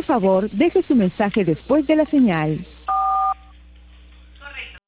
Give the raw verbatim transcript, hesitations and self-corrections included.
favor, deje su mensaje después de la señal.